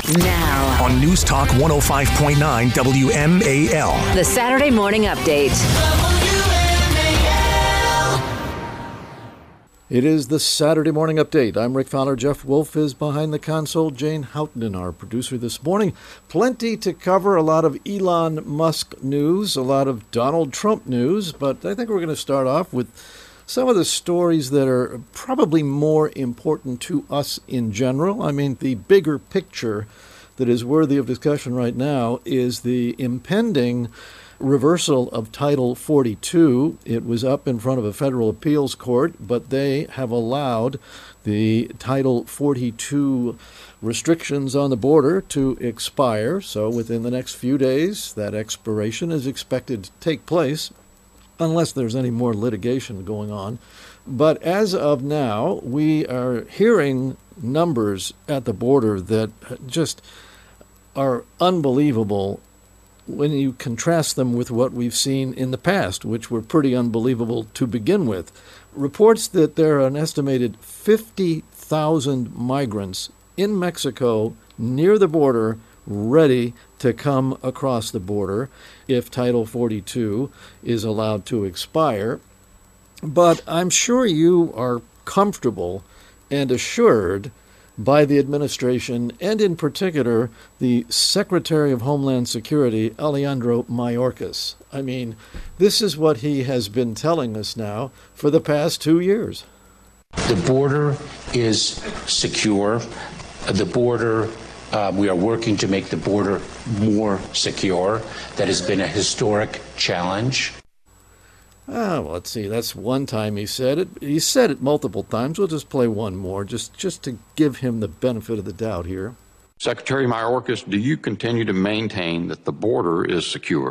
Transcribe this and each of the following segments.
Now, on News Talk 105.9 WMAL. the Saturday Morning Update. It is the Saturday Morning Update. I'm Rick Fowler. Jeff Wolf is behind the console. Jane Houghton, our producer this morning. Plenty to cover, a lot of Elon Musk news, a lot of Donald Trump news, but I think we're going to start off with some of the stories that are probably more important to us in general. I mean, the bigger picture that is worthy of discussion right now is the impending reversal of Title 42. It was up in front of a federal appeals court, but they have allowed the Title 42 restrictions on the border to expire. So within the next few days, that expiration is expected to take place, unless there's any more litigation going on. But as of now, we are hearing numbers at the border that just are unbelievable when you contrast them with what we've seen in the past, which were pretty unbelievable to begin with. Reports that there are an estimated 50,000 migrants in Mexico near the border ready to come across the border if Title 42 is allowed to expire. But I'm sure you are comfortable and assured by the administration, and in particular, the Secretary of Homeland Security, Alejandro Mayorkas. I mean, this is what he has been telling us now for the past 2 years. The border is secure. The border, we are working to make the border more secure. That has been a historic challenge. Well, let's see. That's one time he said it. He said it multiple times. We'll just play one more, just to give him the benefit of the doubt here. Secretary Mayorkas, do you continue to maintain that the border is secure?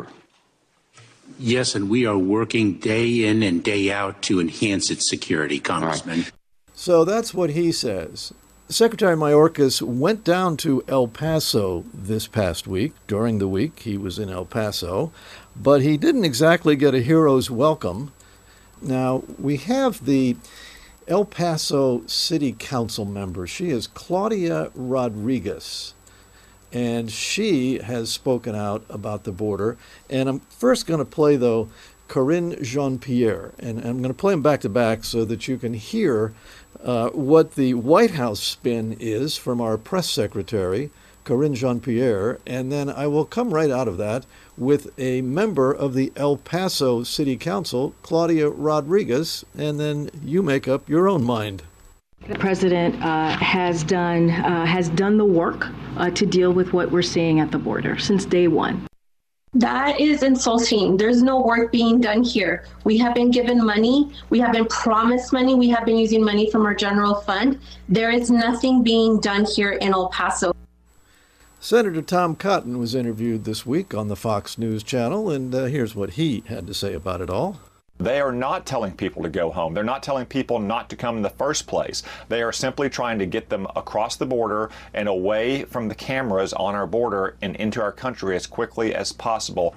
Yes, and we are working day in and day out to enhance its security, Congressman. Right. So that's what he says. Secretary Mayorkas went down to El Paso this past week. During the week, he was in El Paso, but he didn't exactly get a hero's welcome. Now, we have the El Paso City Council member. She is Claudia Rodriguez, and she has spoken out about the border. And I'm first going to play, though, Karine Jean-Pierre, and I'm going to play them back to back so that you can hear what the White House spin is from our press secretary, Karine Jean-Pierre, and then I will come right out of that with a member of the El Paso City Council, Claudia Rodriguez, and then you make up your own mind. The president has done the work to deal with what we're seeing at the border since day one. That is insulting. There's no work being done here. We have been given money. We have been promised money. We have been using money from our general fund. There is nothing being done here in El Paso. Senator Tom Cotton was interviewed this week on the Fox News Channel, and here's what he had to say about it all. They are not telling people to go home. They're not telling people not to come in the first place. They are simply trying to get them across the border and away from the cameras on our border and into our country as quickly as possible.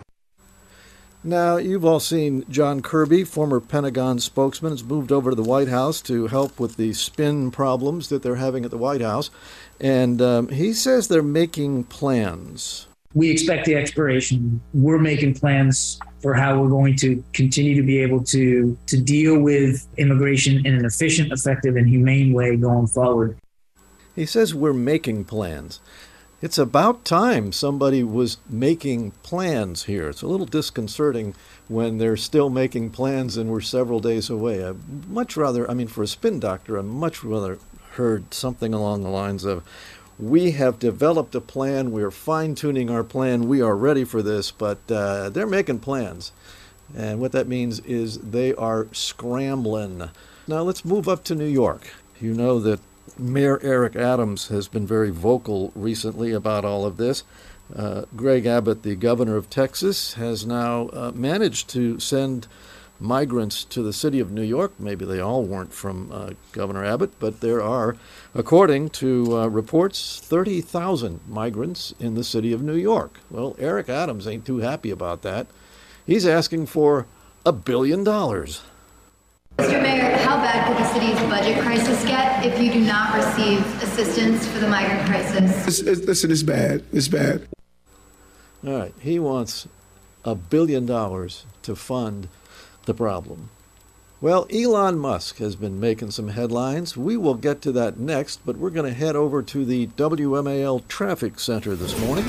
Now, you've all seen John Kirby, former Pentagon spokesman, has moved over to the White House to help with the spin problems that they're having at the White House. And he says they're making plans. We expect the expiration. We're making plans for how we're going to continue to be able to deal with immigration in an efficient, effective, and humane way going forward. He says we're making plans. It's about time somebody was making plans here. It's a little disconcerting when they're still making plans and we're several days away. I'd much rather, for a spin doctor, I'd much rather heard something along the lines of, we have developed a plan, we're fine-tuning our plan, we are ready for this, but they're making plans. And what that means is they are scrambling. Now let's move up to New York. You know that Mayor Eric Adams has been very vocal recently about all of this. Greg Abbott, the governor of Texas, has now managed to send migrants to the city of New York. Maybe they all weren't from Governor Abbott, but there are, according to reports, 30,000 migrants in the city of New York. Well, Eric Adams ain't too happy about that. He's asking for $1 billion. Mr. Mayor, how bad bad could the city's budget crisis get if you do not receive assistance for the migrant crisis? Listen, it's bad. It's bad. All right. He wants $1 billion to fund the problem. Well, Elon Musk has been making some headlines. We will get to that next, but we're going to head over to the WMAL Traffic Center this morning.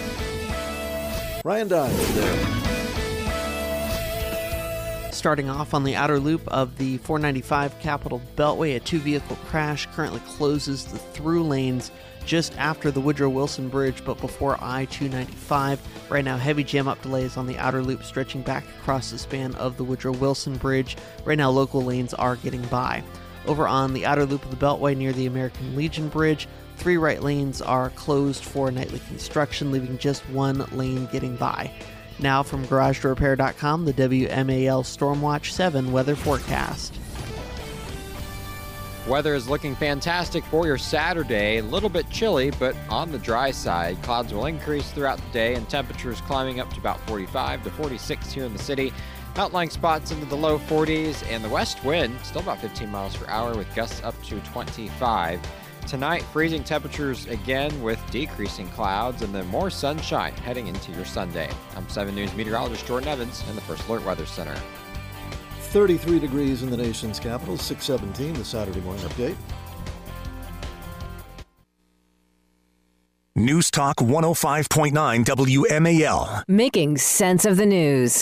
Ryan Dines there. Starting off on the outer loop of the 495 Capitol Beltway, a two-vehicle crash currently closes the through lanes just after the Woodrow Wilson Bridge, but before I-295. Right now, heavy jam-up delays on the outer loop stretching back across the span of the Woodrow Wilson Bridge. Right now, local lanes are getting by. Over on the outer loop of the Beltway near the American Legion Bridge, 3 right lanes are closed for nightly construction, leaving just 1 lane getting by. Now from GarageDoorRepair.com, the WMAL Stormwatch 7 weather forecast. Weather is looking fantastic for your Saturday. A little bit chilly, but on the dry side. Clouds will increase throughout the day and temperatures climbing up to about 45 to 46 here in the city. Outlying spots into the low 40s, and the west wind still about 15 miles per hour with gusts up to 25. Tonight, freezing temperatures again with decreasing clouds and then more sunshine heading into your Sunday. I'm 7 News meteorologist Jordan Evans in the First Alert Weather Center. 33 degrees in the nation's capital, 617, the Saturday morning update. News Talk 105.9 WMAL. Making sense of the news.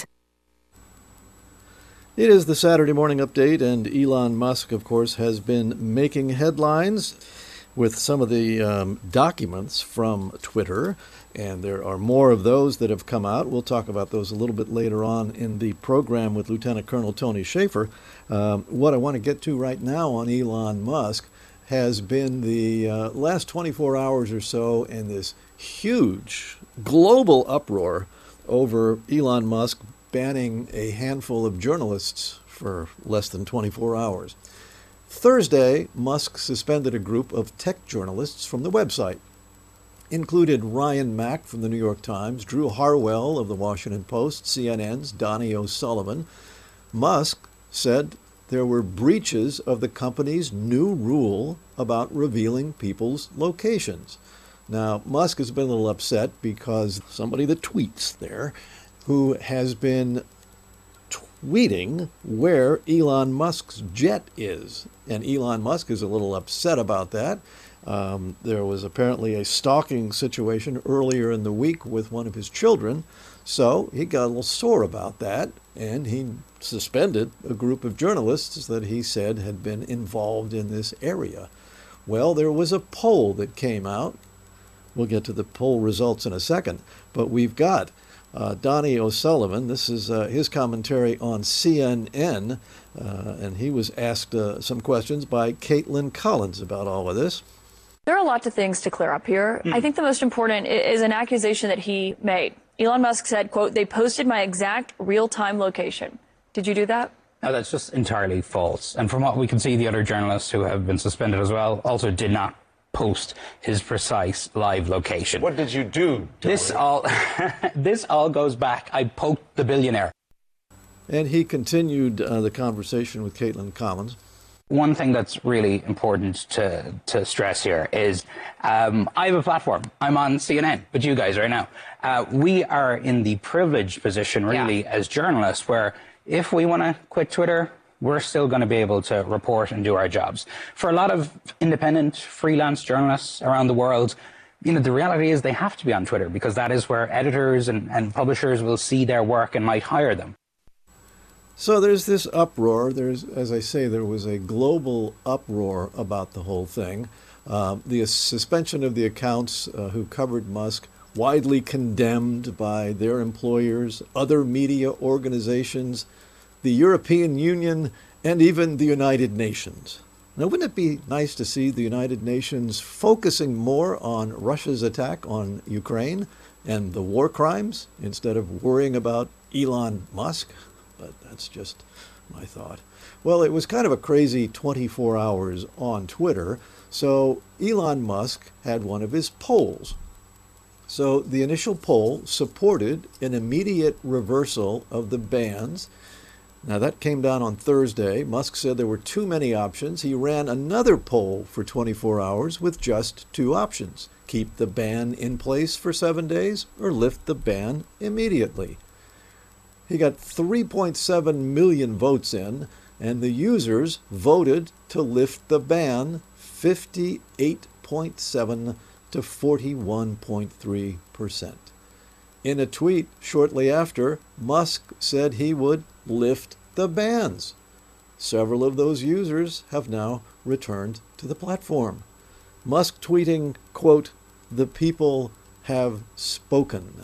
It is the Saturday morning update, and Elon Musk, of course, has been making headlines with some of the documents from Twitter, and there are more of those that have come out. We'll talk about those a little bit later on in the program with Lieutenant Colonel Tony Shaffer. What I want to get to right now on Elon Musk has been the last 24 hours or so and this huge global uproar over Elon Musk banning a handful of journalists for less than 24 hours. Thursday, Musk suspended a group of tech journalists from the website. Included Ryan Mack from the New York Times, Drew Harwell of the Washington Post, CNN's Donnie O'Sullivan. Musk said there were breaches of the company's new rule about revealing people's locations. Now, Musk has been a little upset because somebody that tweets there who has been tweeting where Elon Musk's jet is. And Elon Musk is a little upset about that. There was apparently a stalking situation earlier in the week with one of his children, so he got a little sore about that, and he suspended a group of journalists that he said had been involved in this area. Well, there was a poll that came out. We'll get to the poll results in a second, but we've got Donnie O'Sullivan. This is his commentary on CNN, and he was asked some questions by Caitlin Collins about all of this. There are lots of things to clear up here. I think the most important is an accusation that he made. Elon Musk said, quote, "They posted my exact real-time location." Did you do that? No, that's just entirely false. And from what we can see, the other journalists who have been suspended as well also did not post his precise live location. What did you do? This all goes back. I poked the billionaire. And he continued the conversation with Caitlin Collins. One thing that's really important to stress here is I have a platform. I'm on CNN with you guys right now. We are in the privileged position, really, as journalists, where if we want to quit Twitter, we're still going to be able to report and do our jobs. For a lot of independent, freelance journalists around the world, you know, the reality is they have to be on Twitter because that is where editors and publishers will see their work and might hire them. So there's this uproar. As I say, there was a global uproar about the whole thing. The suspension of the accounts who covered Musk, widely condemned by their employers, other media organizations, the European Union, and even the United Nations. Now, wouldn't it be nice to see the United Nations focusing more on Russia's attack on Ukraine and the war crimes instead of worrying about Elon Musk? But that's just my thought. Well, it was kind of a crazy 24 hours on Twitter, so Elon Musk had one of his polls. So the initial poll supported an immediate reversal of the bans. Now, that came down on Thursday. Musk said there were too many options. He ran another poll for 24 hours with just 2 options: keep the ban in place for 7 days or lift the ban immediately. He got 3.7 million votes in, and the users voted to lift the ban 58.7 to 41.3%. In a tweet shortly after, Musk said he would lift the bans. Several of those users have now returned to the platform. Musk tweeting, quote, "The people have spoken."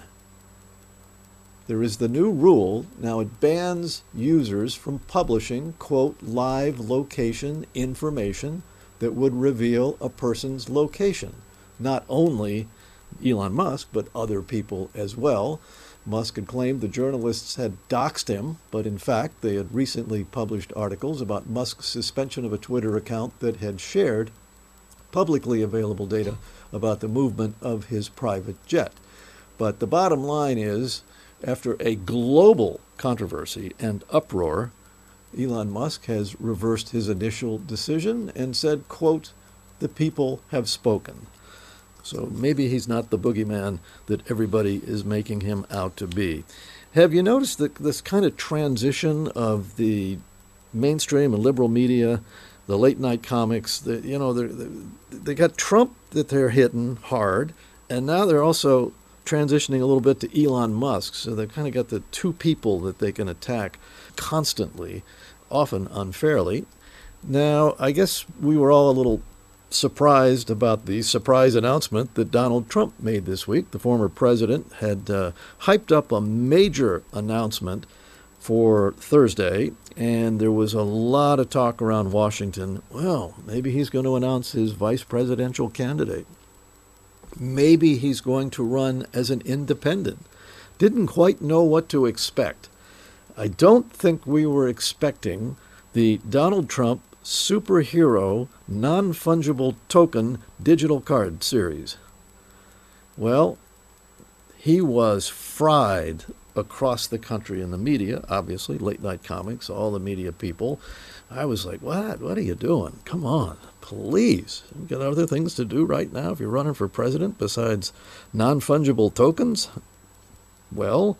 There is the new rule. Now it bans users from publishing, quote, live location information that would reveal a person's location. Not only Elon Musk, but other people as well. Musk had claimed the journalists had doxed him, but in fact they had recently published articles about Musk's suspension of a Twitter account that had shared publicly available data about the movement of his private jet. But the bottom line is, after a global controversy and uproar, Elon Musk has reversed his initial decision and said, quote, "The people have spoken." So maybe he's not the boogeyman that everybody is making him out to be. Have you noticed that this kind of transition of the mainstream and liberal media, the late night comics, they got Trump that they're hitting hard, and now they're also transitioning a little bit to Elon Musk. So they've kind of got the two people that they can attack constantly, often unfairly. Now, I guess we were all a little surprised about the surprise announcement that Donald Trump made this week. The former president had hyped up a major announcement for Thursday, and there was a lot of talk around Washington. Well, maybe he's going to announce his vice presidential candidate. Maybe he's going to run as an independent. Didn't quite know what to expect. I don't think we were expecting the Donald Trump superhero non-fungible token digital card series. Well, he was fried across the country in the media, obviously, late night comics, all the media people. I was like, what are you doing? Come on, please. You've got other things to do right now if you're running for president besides non-fungible tokens? Well,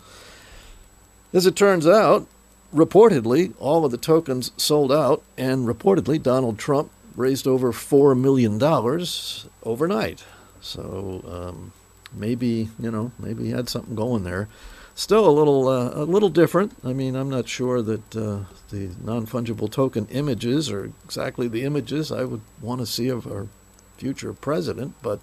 as it turns out, reportedly, all of the tokens sold out, and reportedly Donald Trump raised over $4 million overnight. So maybe he had something going there. Still a little different. I mean, I'm not sure that the non-fungible token images are exactly the images I would want to see of our future president, but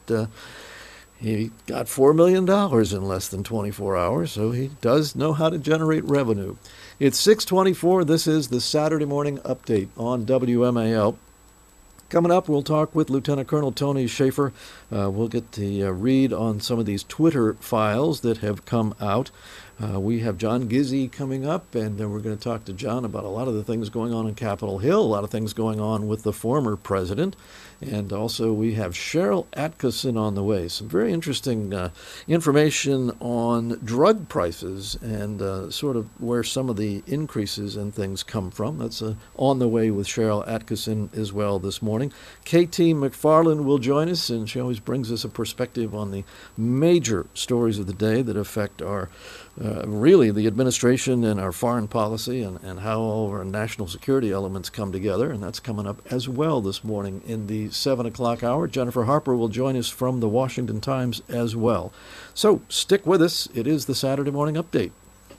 he got $4 million in less than 24 hours, so he does know how to generate revenue. It's 6:24. This is the Saturday Morning Update on WMAL. Coming up, we'll talk with Lieutenant Colonel Tony Shaffer. We'll get the read on some of these Twitter files that have come out. We have John Gizzi coming up, and we're going to talk to John about a lot of the things going on in Capitol Hill, a lot of things going on with the former president. And also we have Sharyl Attkisson on the way. Some very interesting information on drug prices and sort of where some of the increases and things come from. That's on the way with Sharyl Attkisson as well this morning. KT McFarland will join us, and she always brings us a perspective on the major stories of the day that affect our really the administration and our foreign policy and how all of our national security elements come together. And that's coming up as well this morning in the 7 o'clock hour. Jennifer Harper will join us from the Washington Times as well. So stick with us. It is the Saturday Morning Update.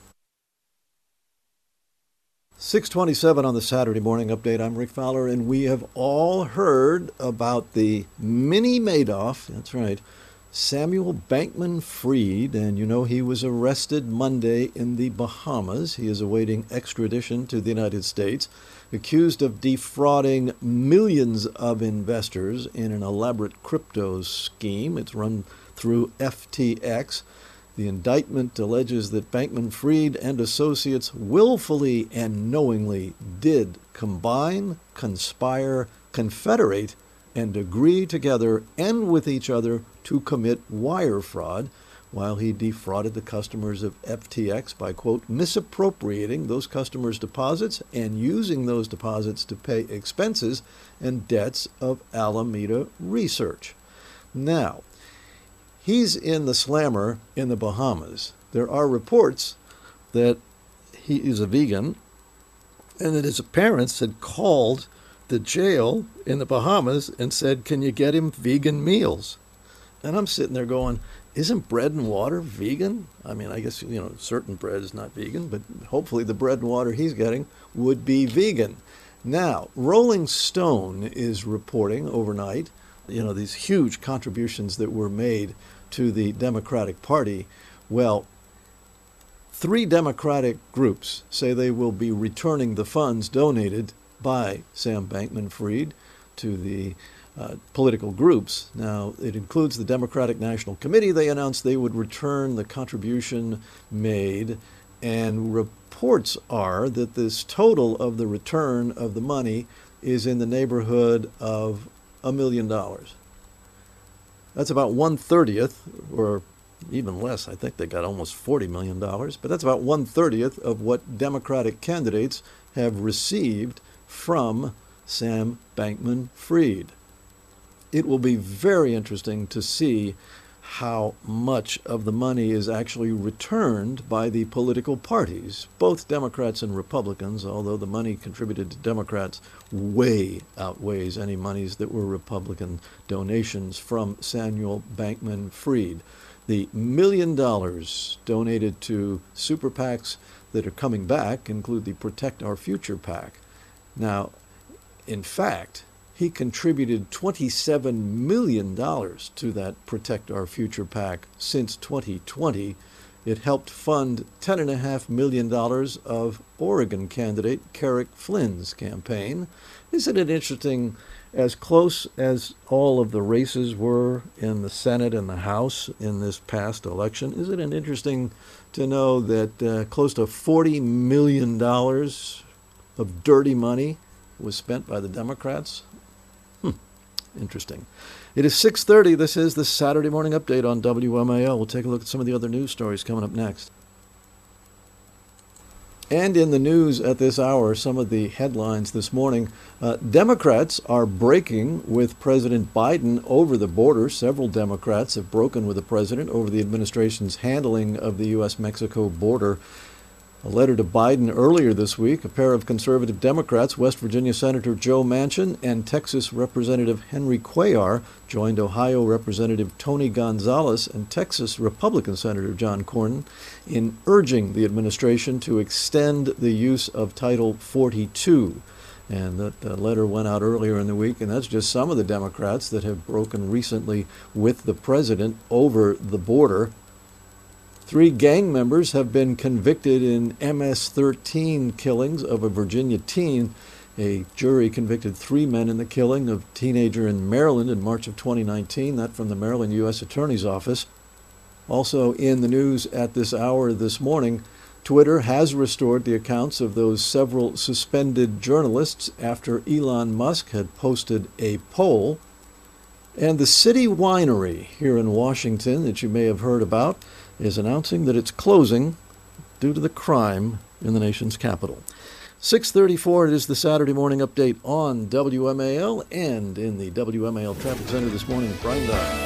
6:27 on the Saturday Morning Update. I'm Rick Fowler, and we have all heard about the mini Madoff. That's right. Samuel Bankman-Fried, and you know he was arrested Monday in the Bahamas. He is awaiting extradition to the United States, accused of defrauding millions of investors in an elaborate crypto scheme. It's run through FTX. The indictment alleges that Bankman-Fried and associates willfully and knowingly did combine, conspire, confederate, and agree together and with each other to commit wire fraud while he defrauded the customers of FTX by, quote, misappropriating those customers' deposits and using those deposits to pay expenses and debts of Alameda Research. Now, he's in the slammer in the Bahamas. There are reports that he is a vegan and that his parents had called the jail in the Bahamas and said, can you get him vegan meals? And I'm sitting there going, isn't bread and water vegan? I mean, I guess, certain bread is not vegan, but hopefully the bread and water he's getting would be vegan. Now, Rolling Stone is reporting overnight, these huge contributions that were made to the Democratic Party. Well, 3 Democratic groups say they will be returning the funds donated by Sam Bankman-Fried to the political groups. Now, it includes the Democratic National Committee. They announced they would return the contribution made, and reports are that this total of the return of the money is in the neighborhood of $1 million. That's about 1/30, or even less. I think they got almost $40 million, but that's about 1/30 of what Democratic candidates have received from Sam Bankman-Fried. It will be very interesting to see how much of the money is actually returned by the political parties, both Democrats and Republicans, although the money contributed to Democrats way outweighs any monies that were Republican donations from Samuel Bankman-Fried. The $1 million donated to super PACs that are coming back include the Protect Our Future PAC. Now, in fact, he contributed $27 million to that Protect Our Future PAC since 2020. It helped fund $10.5 million of Oregon candidate Carrick Flynn's campaign. Isn't it interesting, as close as all of the races were in the Senate and the House in this past election, isn't it interesting to know that close to $40 million of dirty money was spent by the Democrats? Interesting. It is 6:30. This is the Saturday Morning Update on WMAL. We'll take a look at some of the other news stories coming up next. And in the news at this hour, some of the headlines this morning. Democrats are breaking with President Biden over the border. Several Democrats have broken with the president over the administration's handling of the U.S.-Mexico border. A letter to Biden earlier this week, a pair of conservative Democrats, West Virginia Senator Joe Manchin and Texas Representative Henry Cuellar, joined Ohio Representative Tony Gonzalez and Texas Republican Senator John Cornyn in urging the administration to extend the use of Title 42. And that letter went out earlier in the week, and that's just some of the Democrats that have broken recently with the president over the border. 3 gang members have been convicted in MS-13 killings of a Virginia teen. A jury convicted 3 men in the killing of a teenager in Maryland in March of 2019, that from the Maryland U.S. Attorney's Office. Also in the news at this hour this morning, Twitter has restored the accounts of those several suspended journalists after Elon Musk had posted a poll. And the City Winery here in Washington that you may have heard about is announcing that it's closing due to the crime in the nation's capital. 6:34, it is the Saturday Morning Update on WMAL, and in the WMAL Traffic Center this morning, Brian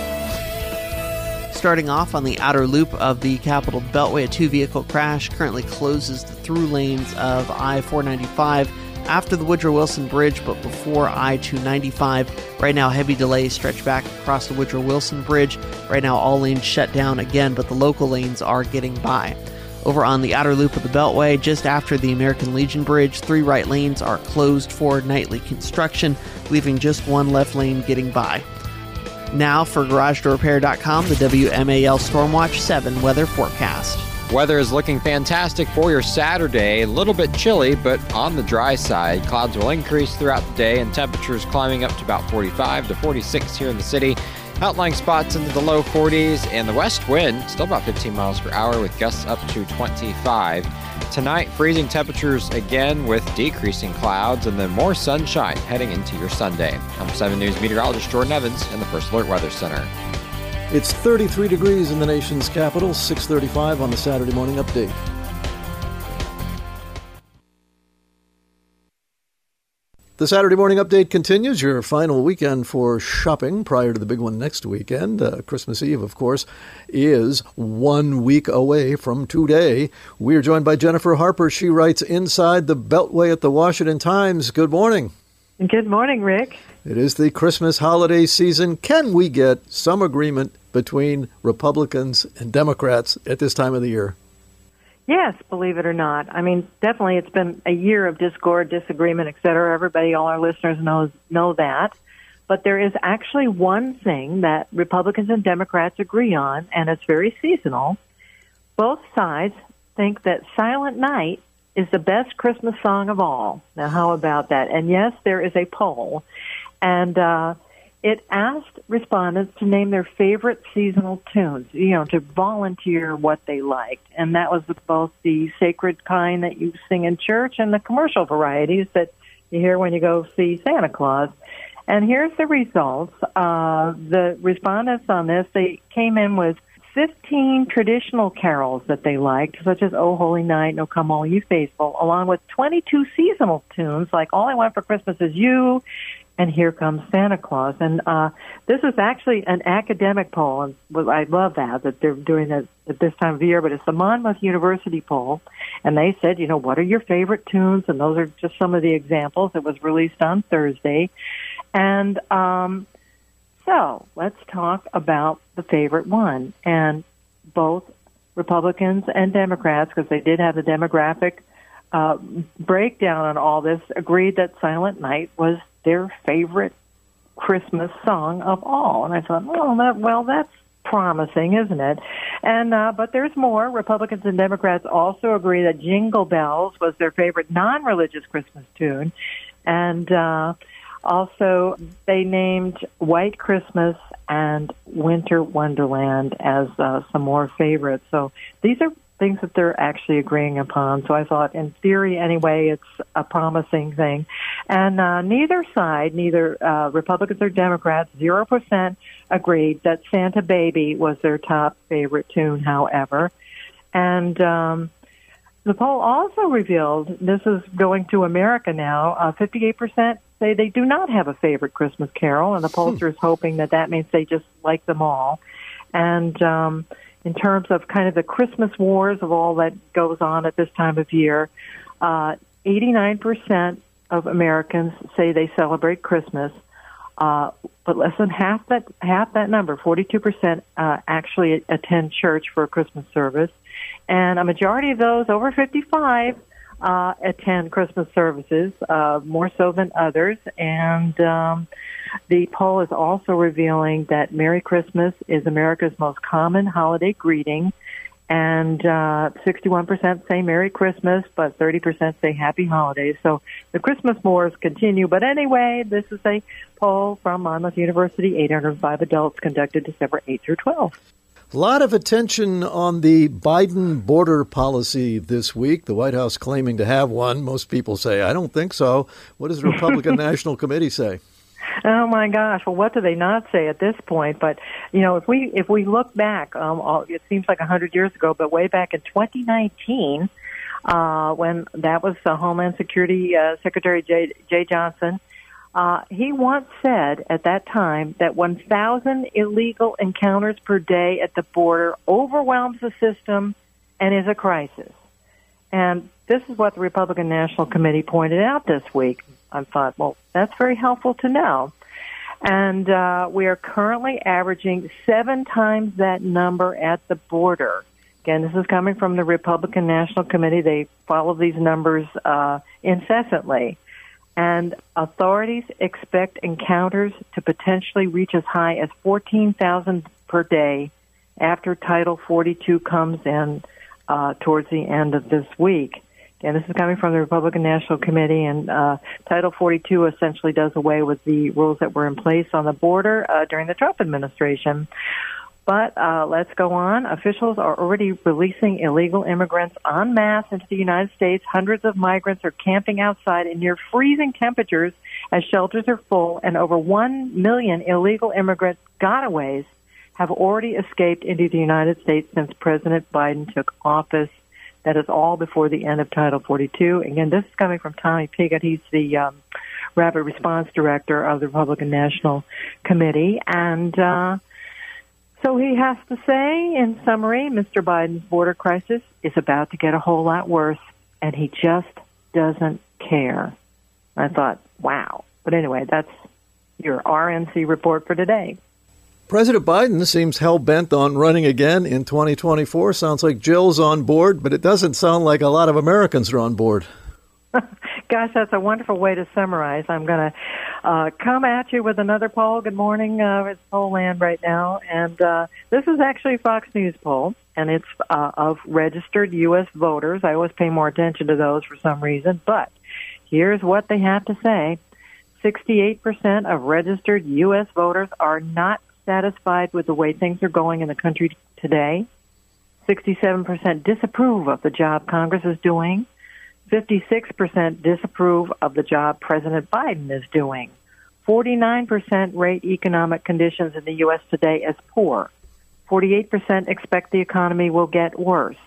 Dye. Starting off on the outer loop of the Capitol Beltway, a 2-vehicle crash currently closes the through lanes of I-495 after the Woodrow Wilson Bridge, but before I-295. Right now, heavy delays stretch back across the Woodrow Wilson Bridge. Right now, all lanes shut down again, but the local lanes are getting by. Over on the outer loop of the Beltway, just after the American Legion Bridge, 3 right lanes are closed for nightly construction, leaving just 1 left lane getting by. Now for GarageDoorRepair.com, the WMAL Stormwatch 7 weather forecast. Weather is looking fantastic for your Saturday. A little bit chilly, but on the dry side. Clouds will increase throughout the day and temperatures climbing up to about 45 to 46 here in the city. Outlying spots into the low 40s, and the west wind still about 15 miles per hour with gusts up to 25. Tonight, freezing temperatures again with decreasing clouds and then more sunshine heading into your Sunday. I'm 7 News meteorologist Jordan Evans in the First Alert Weather Center. It's 33 degrees in the nation's capital, 6:35 on the Saturday Morning Update. The Saturday Morning Update continues, your final weekend for shopping prior to the big one next weekend. Christmas Eve, of course, is 1 week away from today. We are joined by Jennifer Harper. She writes inside the Beltway at the Washington Times. Good morning. Good morning, Rick. It is the Christmas holiday season. Can we get some agreement between Republicans and Democrats at this time of the year? Yes, believe it or not. I mean, definitely it's been a year of discord, disagreement, et cetera. Everybody, all our listeners know that. But there is actually one thing that Republicans and Democrats agree on, and it's very seasonal. Both sides think that Silent Night is the best Christmas song of all. Now, how about that? And yes, there is a poll. And it asked respondents to name their favorite seasonal tunes, to volunteer what they liked. And that was both the sacred kind that you sing in church and the commercial varieties that you hear when you go see Santa Claus. And here's the results. The respondents on this, they came in with 15 traditional carols that they liked, such as Oh Holy Night, No Come All You Faithful, along with 22 seasonal tunes like All I Want for Christmas Is You, and Here Comes Santa Claus. And this is actually an academic poll, and I love that they're doing it at this time of year, but it's the Monmouth University poll, and they said, what are your favorite tunes? And those are just some of the examples. It was released on Thursday. And so let's talk about the favorite one. And both Republicans and Democrats, because they did have the demographic breakdown on all this, agreed that Silent Night was their favorite Christmas song of all. And I thought, that's promising, isn't it? And but there's more. Republicans and Democrats also agree that Jingle Bells was their favorite non-religious Christmas tune. And also they named White Christmas and Winter Wonderland as some more favorites. So these are things that they're actually agreeing upon. So I thought, in theory anyway, it's a promising thing. And neither side, neither Republicans or Democrats, 0% agreed that Santa Baby was their top favorite tune, however. And the poll also revealed, this is going to America now, 58% say they do not have a favorite Christmas carol, and the pollster is hoping that means they just like them all. And in terms of kind of the Christmas wars of all that goes on at this time of year, 89% of Americans say they celebrate Christmas, but less than half that number, 42%, actually attend church for a Christmas service, and a majority of those over 55 attend Christmas services, more so than others. And the poll is also revealing that Merry Christmas is America's most common holiday greeting, and 61% say Merry Christmas, but 30% say Happy Holidays. So the Christmas wars continue. But anyway, this is a poll from Monmouth University, 805 adults, conducted December 8 through 12. A lot of attention on the Biden border policy this week. The White House claiming to have one. Most people say, I don't think so. What does the Republican National Committee say? Oh my gosh! Well, what do they not say at this point? But if we look back, it seems like 100 years ago, but way back in 2019, when that was Homeland Security Secretary Jay Johnson, he once said at that time that 1,000 illegal encounters per day at the border overwhelms the system and is a crisis. And this is what the Republican National Committee pointed out this week. I thought, well, that's very helpful to know. And we are currently averaging 7 times that number at the border. Again, this is coming from the Republican National Committee. They follow these numbers incessantly. And authorities expect encounters to potentially reach as high as 14,000 per day after Title 42 comes in towards the end of this week. And this is coming from the Republican National Committee, and Title 42 essentially does away with the rules that were in place on the border during the Trump administration. But let's go on. Officials are already releasing illegal immigrants en masse into the United States. Hundreds of migrants are camping outside in near freezing temperatures as shelters are full, and over 1 million illegal immigrant gotaways have already escaped into the United States since President Biden took office. That is all before the end of Title 42. Again, this is coming from Tommy Pigott. He's the Rapid Response Director of the Republican National Committee. And so he has to say, in summary, Mr. Biden's border crisis is about to get a whole lot worse, and he just doesn't care. I thought, wow. But anyway, that's your RNC report for today. President Biden seems hell-bent on running again in 2024. Sounds like Jill's on board, but it doesn't sound like a lot of Americans are on board. Gosh, that's a wonderful way to summarize. I'm going to come at you with another poll. Good morning. It's Poll Land right now. And this is actually a Fox News poll, and it's of registered U.S. voters. I always pay more attention to those for some reason. But here's what they have to say. 68% of registered U.S. voters are not satisfied with the way things are going in the country today. 67% disapprove of the job Congress is doing. 56% disapprove of the job President Biden is doing. 49% rate economic conditions in the U.S. today as poor. 48% expect the economy will get worse.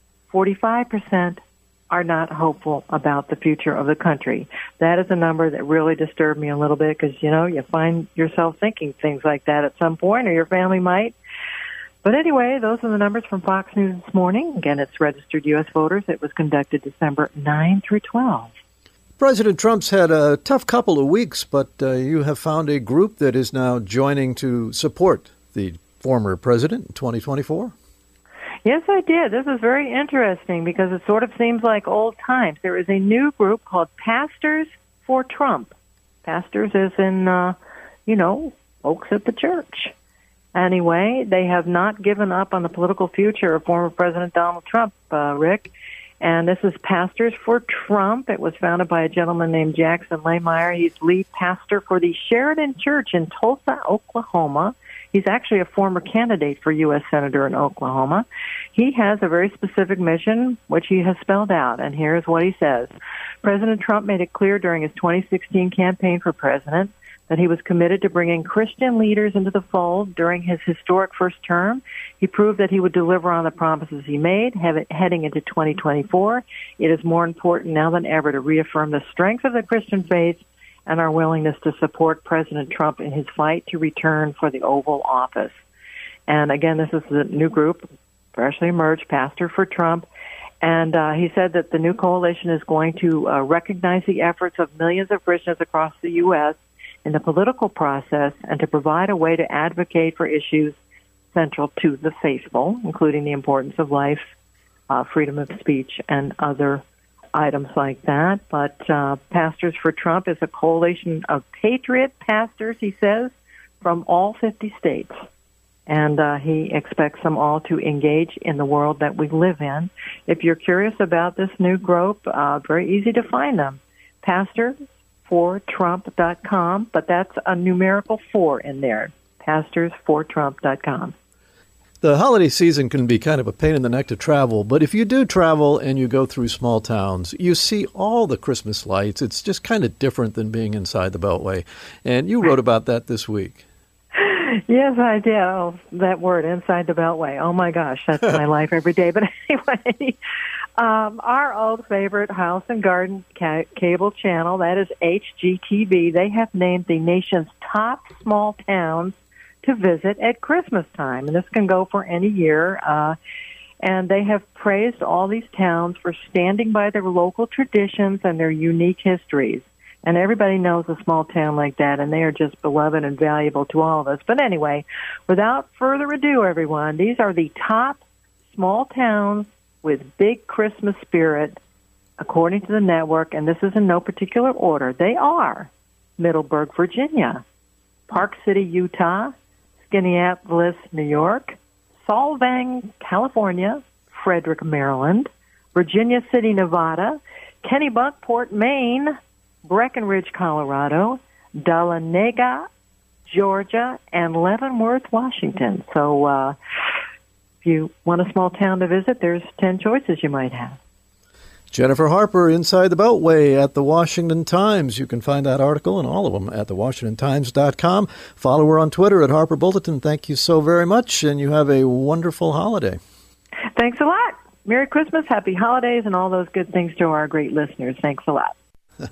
45% are not hopeful about the future of the country. That is a number that really disturbed me a little bit because, you find yourself thinking things like that at some point, or your family might. But anyway, those are the numbers from Fox News this morning. Again, it's registered U.S. voters. It was conducted December 9 through 12. President Trump's had a tough couple of weeks, but you have found a group that is now joining to support the former president in 2024. Yes, I did. This is very interesting because it sort of seems like old times. There is a new group called Pastors for Trump. Pastors as in, folks at the church. Anyway, they have not given up on the political future of former President Donald Trump, Rick. And this is Pastors for Trump. It was founded by a gentleman named Jackson Lahmeyer. He's lead pastor for the Sheridan Church in Tulsa, Oklahoma. He's actually a former candidate for U.S. Senator in Oklahoma. He has a very specific mission, which he has spelled out, and here's what he says. President Trump made it clear during his 2016 campaign for president that he was committed to bringing Christian leaders into the fold during his historic first term. He proved that he would deliver on the promises he made heading into 2024. It is more important now than ever to reaffirm the strength of the Christian faith and our willingness to support President Trump in his fight to return for the Oval Office. And again, this is the new group, freshly emerged, Pastor for Trump. And he said that the new coalition is going to recognize the efforts of millions of Christians across the U.S. in the political process and to provide a way to advocate for issues central to the faithful, including the importance of life, freedom of speech, and other items like that. But Pastors for Trump is a coalition of patriot pastors, he says, from all 50 states. And he expects them all to engage in the world that we live in. If you're curious about this new group, very easy to find them. PastorsForTrump.com, but that's a numerical 4 in there. PastorsForTrump.com. The holiday season can be kind of a pain in the neck to travel, but if you do travel and you go through small towns, you see all the Christmas lights. It's just kind of different than being inside the Beltway. And you wrote about that this week. Yes, I did. Oh, that word, inside the Beltway. Oh, my gosh, that's my life every day. But anyway, our old favorite House and Garden cable channel, that is HGTV, they have named the nation's top small towns to visit at Christmas time. And this can go for any year. And they have praised all these towns for standing by their local traditions and their unique histories. And everybody knows a small town like that, and they are just beloved and valuable to all of us. But anyway, without further ado, everyone, these are the top small towns with big Christmas spirit, according to the network, and this is in no particular order. They are Middleburg, Virginia, Park City, Utah, Skaneateles, New York, Solvang, California, Frederick, Maryland, Virginia City, Nevada, Kennebunkport, Maine, Breckenridge, Colorado, Dahlonega, Georgia, and Leavenworth, Washington. So if you want a small town to visit, there's 10 choices you might have. Jennifer Harper, Inside the Beltway at the Washington Times. You can find that article and all of them at thewashingtontimes.com. Follow her on Twitter at Harper Bulletin. Thank you so very much, and you have a wonderful holiday. Thanks a lot. Merry Christmas, Happy Holidays, and all those good things to our great listeners. Thanks a lot.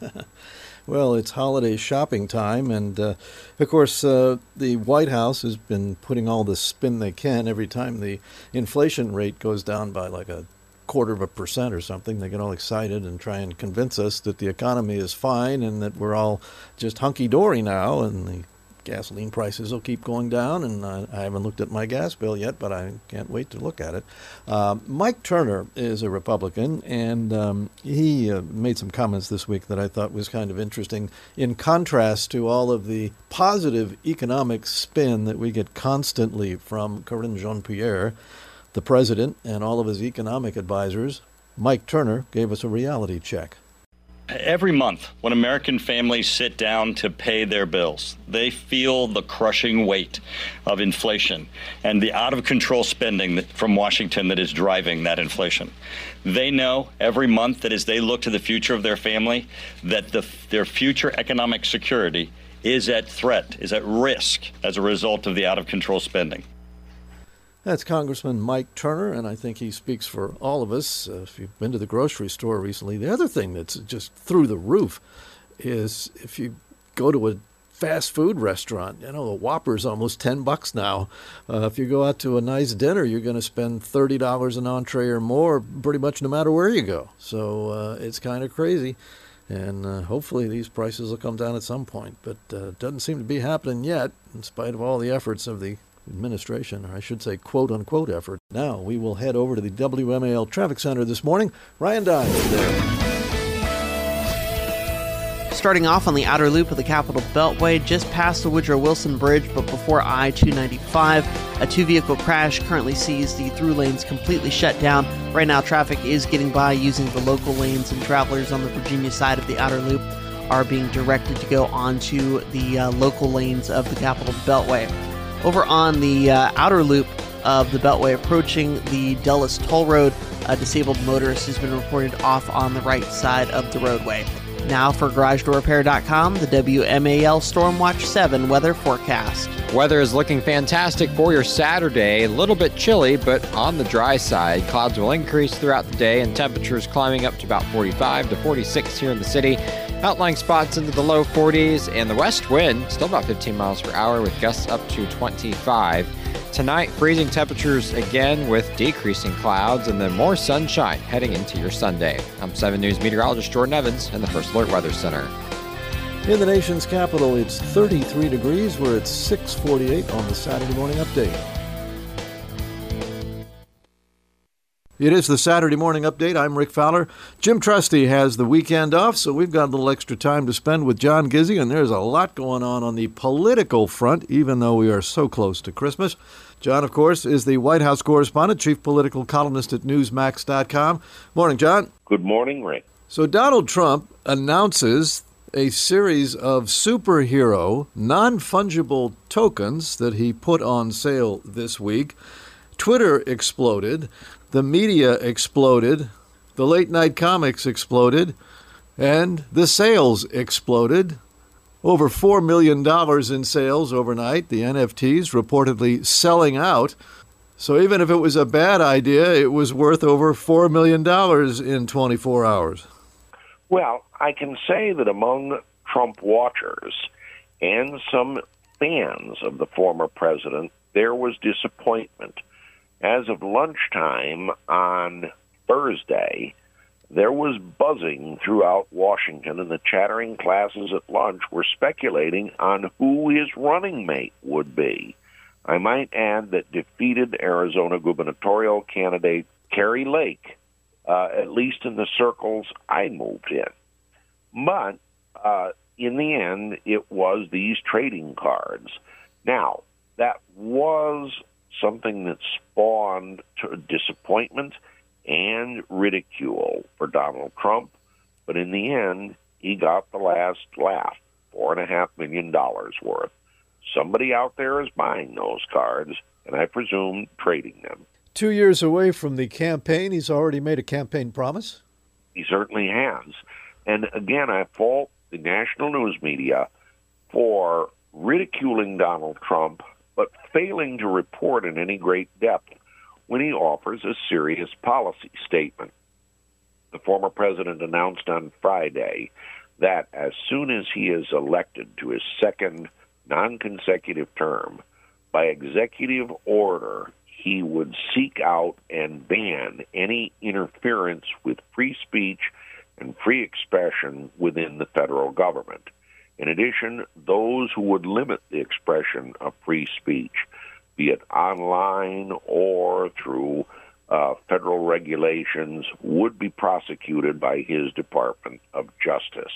Well, it's holiday shopping time, and of course, the White House has been putting all the spin they can every time the inflation rate goes down by like 0.25% or something. They get all excited and try and convince us that the economy is fine and that we're all just hunky-dory now, and the gasoline prices will keep going down, and I haven't looked at my gas bill yet, but I can't wait to look at it. Mike Turner is a Republican, and he made some comments this week that I thought was kind of interesting in contrast to all of the positive economic spin that we get constantly from Karine Jean-Pierre, the president, and all of his economic advisors. Mike Turner gave us a reality check. Every month, when American families sit down to pay their bills, they feel the crushing weight of inflation and the out-of-control spending from Washington that is driving that inflation. They know every month that as they look to the future of their family, that their future economic security is at threat, is at risk as a result of the out-of-control spending. That's Congressman Mike Turner, and I think he speaks for all of us. If you've been to the grocery store recently, the other thing that's just through the roof is if you go to a fast food restaurant, a Whopper's almost $10 now. If you go out to a nice dinner, you're going to spend $30 an entree or more pretty much no matter where you go. So it's kind of crazy. And hopefully these prices will come down at some point. But it doesn't seem to be happening yet, in spite of all the efforts of the administration, or I should say quote-unquote effort. Now we will head over to the WMAL Traffic Center this morning. Ryan Dye is there. Starting off on the outer loop of the Capitol Beltway, just past the Woodrow Wilson Bridge, but before I-295, a two-vehicle crash currently sees the through lanes completely shut down. Right now, traffic is getting by using the local lanes, and travelers on the Virginia side of the outer loop are being directed to go onto the local lanes of the Capitol Beltway. Over on the outer loop of the Beltway approaching the Dulles Toll Road, a disabled motorist has been reported off on the right side of the roadway. Now for GarageDoorRepair.com, the WMAL Stormwatch 7 weather forecast. Weather is looking fantastic for your Saturday. A little bit chilly, but on the dry side. Clouds will increase throughout the day and temperatures climbing up to about 45 to 46 here in the city. Outlying spots into the low 40s, and the west wind still about 15 miles per hour with gusts up to 25. Tonight, freezing temperatures again with decreasing clouds and then more sunshine heading into your Sunday. I'm 7 News meteorologist Jordan Evans in the First Alert Weather Center. In the nation's capital, it's 33 degrees. We're at 6:48 on the Saturday Morning Update. It is the Saturday Morning Update. I'm Rick Fowler. Jim Trusty has the weekend off, so we've got a little extra time to spend with John Gizzi, and there's a lot going on the political front, even though we are so close to Christmas. John, of course, is the White House correspondent, chief political columnist at Newsmax.com. Morning, John. Good morning, Rick. So Donald Trump announces a series of superhero, non-fungible tokens that he put on sale this week. Twitter exploded. The media exploded, the late-night comics exploded, and the sales exploded. Over $4 million in sales overnight. The NFTs reportedly selling out. So even if it was a bad idea, it was worth over $4 million in 24 hours. Well, I can say that among Trump watchers and some fans of the former president, there was disappointment. As of lunchtime on Thursday, there was buzzing throughout Washington, and the chattering classes at lunch were speculating on who his running mate would be. I might add that defeated Arizona gubernatorial candidate Kari Lake, at least in the circles I moved in. But in the end, it was these trading cards. Now, that was something that spawned disappointment and ridicule for Donald Trump, but in the end, he got the last laugh, $4.5 million worth. Somebody out there is buying those cards, and I presume trading them. 2 years away from the campaign, he's already made a campaign promise? He certainly has. And again, I fault the national news media for ridiculing Donald Trump, but failing to report in any great depth when he offers a serious policy statement. The former president announced on Friday that as soon as he is elected to his second non-consecutive term, by executive order, he would seek out and ban any interference with free speech and free expression within the federal government. In addition, those who would limit the expression of free speech, be it online or through federal regulations, would be prosecuted by his Department of Justice.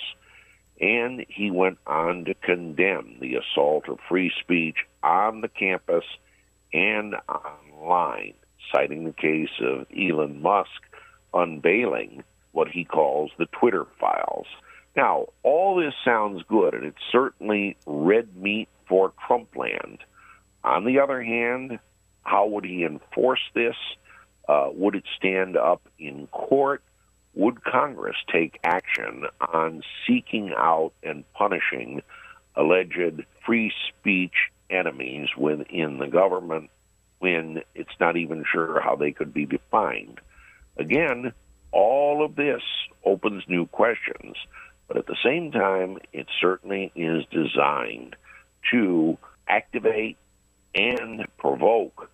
And he went on to condemn the assault of free speech on the campus and online, citing the case of Elon Musk unveiling what he calls the Twitter files. Now, all this sounds good, and it's certainly red meat for Trump land. On the other hand, how would he enforce this? Would it stand up in court? Would Congress take action on seeking out and punishing alleged free speech enemies within the government when it's not even sure how they could be defined? Again, all of this opens new questions, but at the same time, it certainly is designed to activate and provoke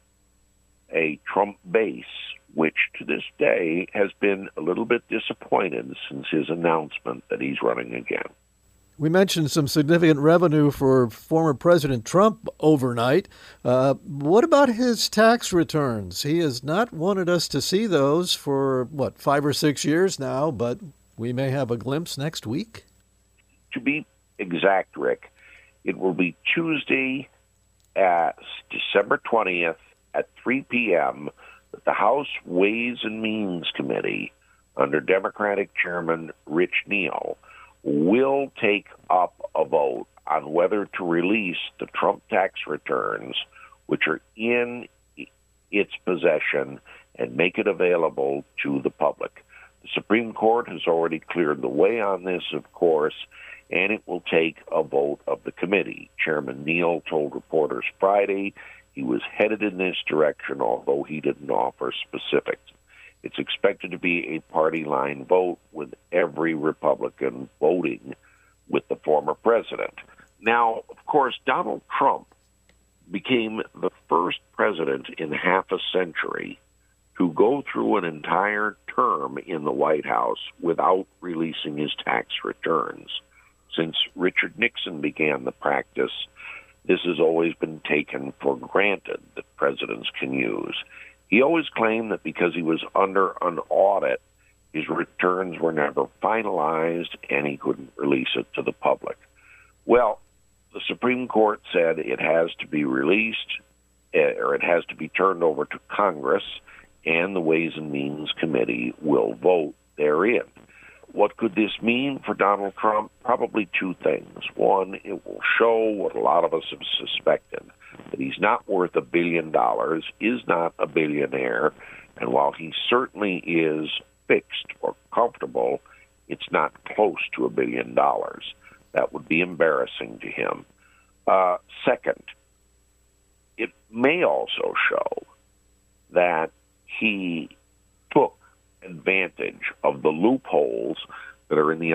a Trump base, which to this day has been a little bit disappointed since his announcement that he's running again. We mentioned some significant revenue for former President Trump overnight. What about his tax returns? He has not wanted us to see those for, 5 or 6 years now, but we may have a glimpse next week? To be exact, Rick, it will be Tuesday, December 20th at 3 p.m. that the House Ways and Means Committee, under Democratic Chairman Rich Neal, will take up a vote on whether to release the Trump tax returns, which are in its possession, and make it available to the public. The Supreme Court has already cleared the way on this, of course, and it will take a vote of the committee. Chairman Neal told reporters Friday he was headed in this direction, although he didn't offer specifics. It's expected to be a party line vote, with every Republican voting with the former president. Now, of course, Donald Trump became the first president in half a century to go through an entire term in the White House without releasing his tax returns. Since Richard Nixon began the practice, this has always been taken for granted that presidents can use. He always claimed that because he was under an audit, his returns were never finalized and he couldn't release it to the public. Well, the Supreme Court said it has to be released, or it has to be turned over to Congress, and the Ways and Means Committee will vote therein. What could this mean for Donald Trump? Probably two things. One, it will show what a lot of us have suspected, that he's not worth $1 billion, is not a billionaire, and while he certainly is fixed or comfortable, it's not close to $1 billion. That would be embarrassing to him. Second, it may also show that he took advantage of the loopholes that are in the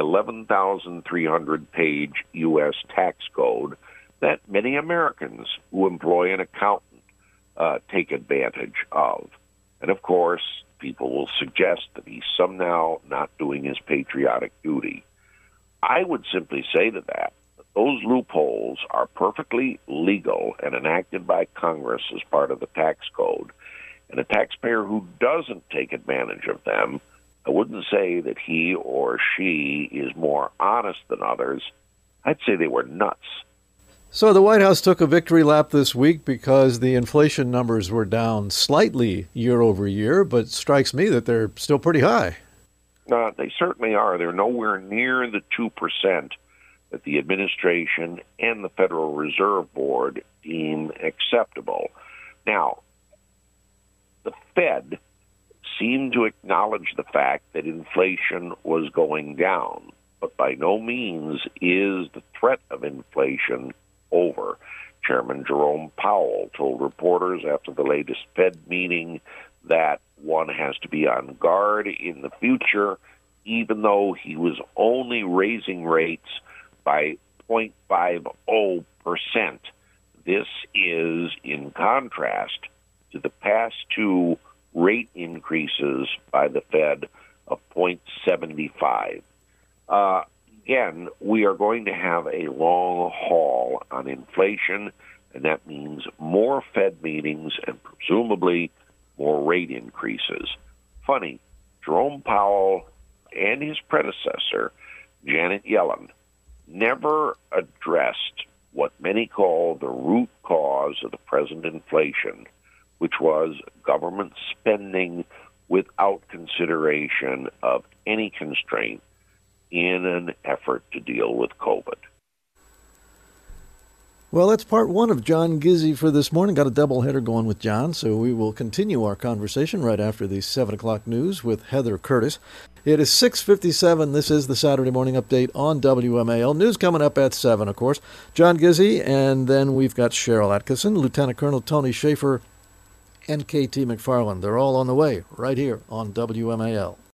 11,300-page U.S. tax code that many Americans who employ an accountant take advantage of. And, of course, people will suggest that he's somehow not doing his patriotic duty. I would simply say to that those loopholes are perfectly legal and enacted by Congress as part of the tax code. And a taxpayer who doesn't take advantage of them, I wouldn't say that he or she is more honest than others. I'd say they were nuts. So the White House took a victory lap this week because the inflation numbers were down slightly year over year, but it strikes me that they're still pretty high. They certainly are. They're nowhere near the 2% that the administration and the Federal Reserve Board deem acceptable. Now, the Fed seemed to acknowledge the fact that inflation was going down, but by no means is the threat of inflation over. Chairman Jerome Powell told reporters after the latest Fed meeting that one has to be on guard in the future, even though he was only raising rates by 0.50%. This is in contrast to the past two rate increases by the Fed of 0.75. Again, we are going to have a long haul on inflation, and that means more Fed meetings and presumably more rate increases. Funny, Jerome Powell and his predecessor, Janet Yellen, never addressed what many call the root cause of the present inflation, which was government spending without consideration of any constraint in an effort to deal with COVID. Well, that's part one of John Gizzi for this morning. Got a doubleheader going with John, so we will continue our conversation right after the 7 o'clock news with Heather Curtis. It is 6:57. This is the Saturday Morning Update on WMAL. News coming up at 7, of course. John Gizzi, and then we've got Cheryl Atkinson, Lieutenant Colonel Tony Schaefer, and KT McFarland. They're all on the way right here on WMAL.